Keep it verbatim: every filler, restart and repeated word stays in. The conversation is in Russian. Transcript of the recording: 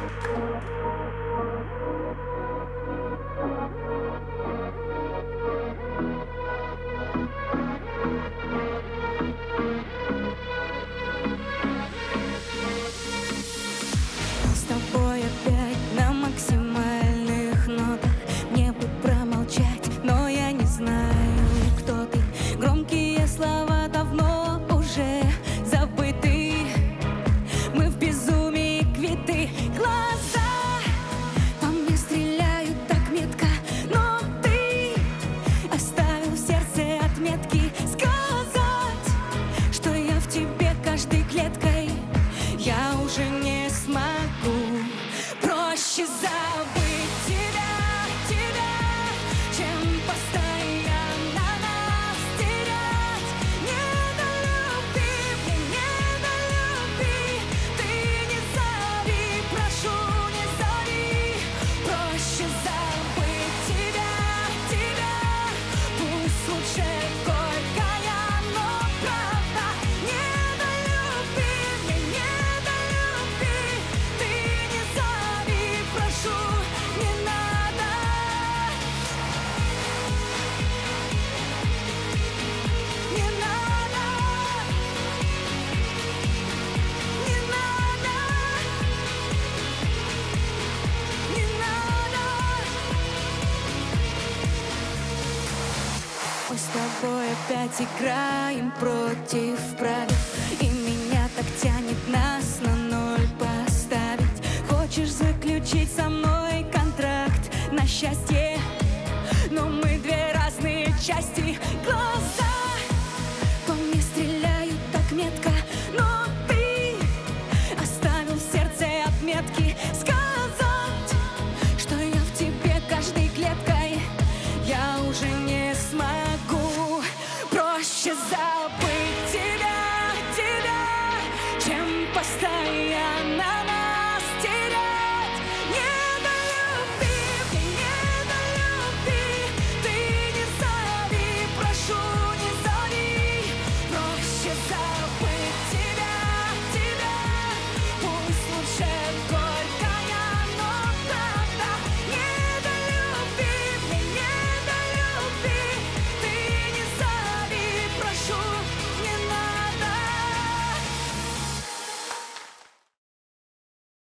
С тобой опять на максимальных нотах. Мне бы промолчать, но я не знаю, кто ты. Громкие слова давно уже забыты. Мы в безумии квиты. Глаза по мне стреляют так метко, но ты оставил в сердце отметки. Сказать, что я в тебе каждой клеткой я уже не смогу. Проще забыть тебя, тебя, чем постоянно нас терять. Недолюби, мне недолюби, ты не зови, прошу, не зови. Проще забыть тебя, тебя, пусть лучше горькая, но правда. Недолюби, мне недолюби, ты не зови, прошу, не надо. Не надо, не надо, не надо. Мы с тобой опять играем против правил, и меня так тянет нас на ноль поставить. Хочешь заключить со мной контракт на счастье, но мы две разные части. Глаз